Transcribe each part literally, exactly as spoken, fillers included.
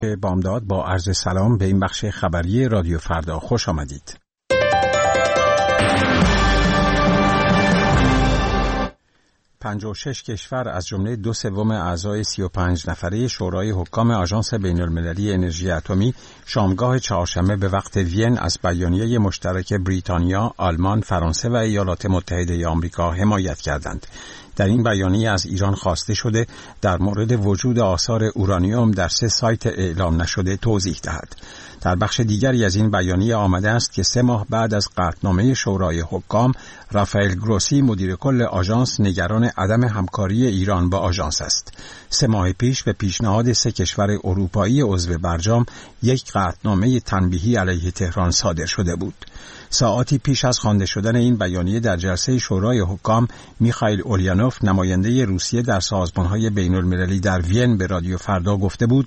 بامداد با عرض سلام به این بخش خبری رادیو فردا خوش آمدید. پنجاه و شش کشور از جمله دو سوم اعضای سی و پنج نفره شورای حکام آژانس بین‌المللی انرژی اتمی شامگاه چهارشنبه به وقت وین از بیانیه مشترک بریتانیا، آلمان، فرانسه و ایالات متحده آمریکا حمایت کردند. در این بیانیه از ایران خواسته شده در مورد وجود آثار اورانیوم در سه سایت اعلام نشده توضیح دهد. در بخش دیگری از این بیانیه آمده است که سه ماه بعد از قطعنامه شورای حکام، رافائل گروسی مدیر کل آژانس نگران عدم همکاری ایران با آژانس است. سه ماه پیش به پیشنهاد سه کشور اروپایی عضو برجام یک قطعنامه تنبیهی علیه تهران صادر شده بود. ساعاتی پیش از خوانده شدن این بیانیه در جلسه شورای حکام، میخائیل اولیانوف نماینده روسیه در سازمان‌های بین‌المللی در وین به رادیو فردا گفته بود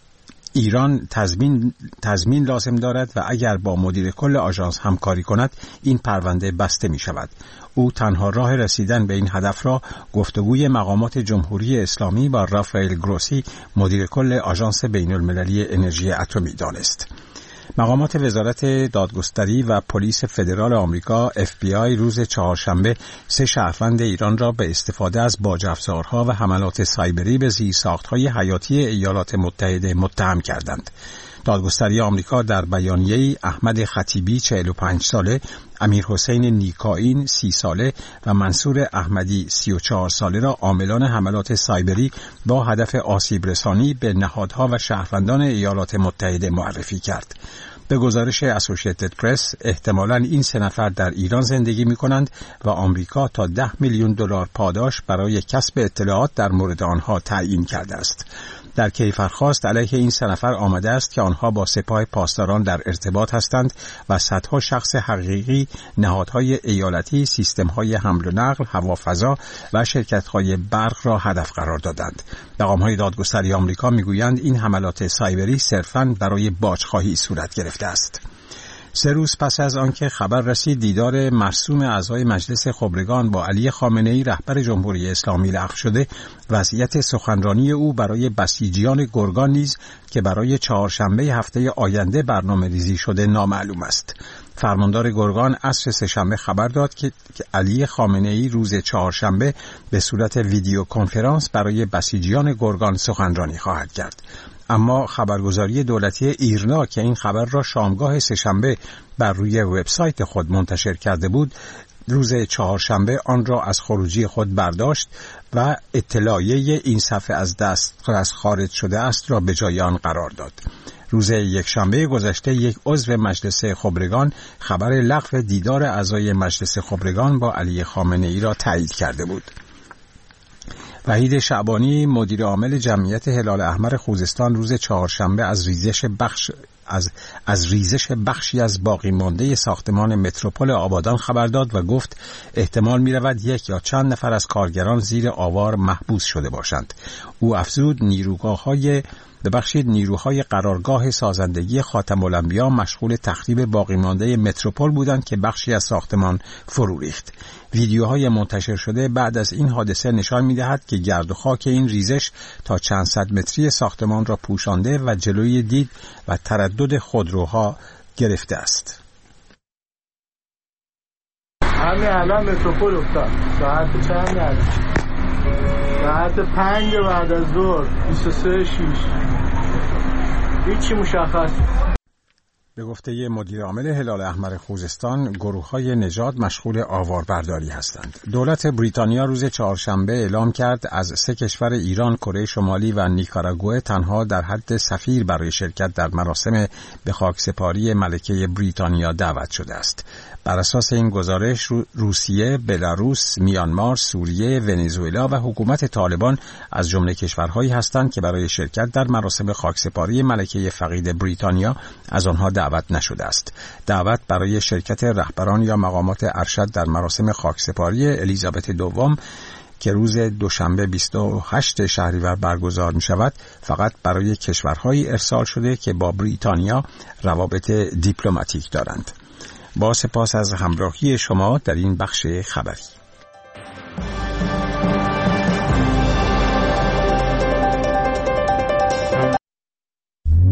ایران تضمین تضمین لازم دارد و اگر با مدیر کل آژانس همکاری کند این پرونده بسته می شود. او تنها راه رسیدن به این هدف را گفتگوی مقامات جمهوری اسلامی با رافائل گروسی مدیر کل آژانس بین‌المللی انرژی اتمی دانست. مقامات وزارت دادگستری و پلیس فدرال آمریکا اف بی آی روز چهارشنبه سه شهروند ایران را به استفاده از باج‌افزارها و حملات سایبری به زیرساخت‌های حیاتی ایالات متحده متهم کردند. دادگستری آمریکا در بیانیه‌ای احمد خطیبی چهل و پنج ساله، امیر حسین نیکائین سی ساله و منصور احمدی سی و چهار ساله را عاملان حملات سایبری با هدف آسیب رسانی به نهادها و شهروندان ایالات متحده معرفی کرد. به گزارش اسوسییتد پرس احتمالاً این سه نفر در ایران زندگی می‌کنند و آمریکا تا ده میلیون دلار پاداش برای کسب اطلاعات در مورد آنها تعیین کرده است. در کیفرخواست علیه این سه نفر آمده است که آنها با سپاه پاسداران در ارتباط هستند و صدها شخص حقیقی، نهادهای ایالتی، سیستم‌های حمل و نقل، هوافضا و شرکت‌های برق را هدف قرار دادند. مقام‌های دادگستری آمریکا می‌گویند این حملات سایبری صرفاً برای باج‌خواهی صورت گرفته است. سه روز پس از آنکه خبر رسید دیدار مرسوم اعضای مجلس خبرگان با علی خامنه‌ای رهبر جمهوری اسلامی لغو شده، وضعیت سخنرانی او برای بسیجیان گرگان نیز که برای چهارشنبه هفته آینده برنامه ریزی شده نامعلوم است. فرماندار گرگان عصر سه‌شنبه خبر داد که علی خامنه‌ای روز چهارشنبه به صورت ویدیو کنفرانس برای بسیجیان گرگان سخنرانی خواهد کرد. اما خبرگزاری دولتی ایرنا که این خبر را شامگاه سه‌شنبه بر روی وبسایت خود منتشر کرده بود، روز چهارشنبه آن را از خروجی خود برداشت و اطلاعیه این صفحه از دست از خارج شده است را به جای آن قرار داد. روز یکشنبه گذشته یک عضو مجلس خبرگان خبر لغو دیدار اعضای مجلس خبرگان با علی خامنه‌ای را تایید کرده بود. وحید شعبانی مدیر عامل جمعیت هلال احمر خوزستان روز چهارشنبه از ریزش بخش از از ریزش بخشی از باقی مانده ساختمان متروپول آبادان خبر داد و گفت احتمال می‌رود یک یا چند نفر از کارگران زیر آوار محبوس شده باشند. او افزود نیروگاه‌های ببخشید نیروهای قرارگاه سازندگی خاتم الانبیا مشغول تخریب باقی مانده متروپول بودند که بخشی از ساختمان فرو ریخت. ویدیوهای منتشر شده بعد از این حادثه نشان می‌دهد که گرد و خاک این ریزش تا چند صد متری ساختمان را پوشانده و جلوی دید و تردد خودروها گرفته است. همین الان متروپول افتاد. ساعت چند است؟ ساعت پنج بعد از ظهر بیست و سه شش. هیچی مشخص. به گفته مدیر عامل هلال احمر خوزستان، گروه‌های نژاد مشغول آواربرداری هستند. دولت بریتانیا روز چهارشنبه اعلام کرد از سه کشور ایران، کره شمالی و نیکاراگوئه تنها در حد سفیر برای شرکت در مراسم به خاکسپاری ملکه بریتانیا دعوت شده است. بر اساس این گزارش روسیه، بلاروس، میانمار، سوریه، ونزوئلا و حکومت طالبان از جمله کشورهایی هستند که برای شرکت در مراسم خاکسپاری ملکه فقید بریتانیا از آنها دعوت نشده است. دعوت برای شرکت رهبران یا مقامات ارشد در مراسم خاکسپاری الیزابت دوم که روز دوشنبه بیست و هشتم شهریور برگزار می شود فقط برای کشورهایی ارسال شده که با بریتانیا روابط دیپلماتیک دارند. با سپاس از همراهی شما در این بخش خبری.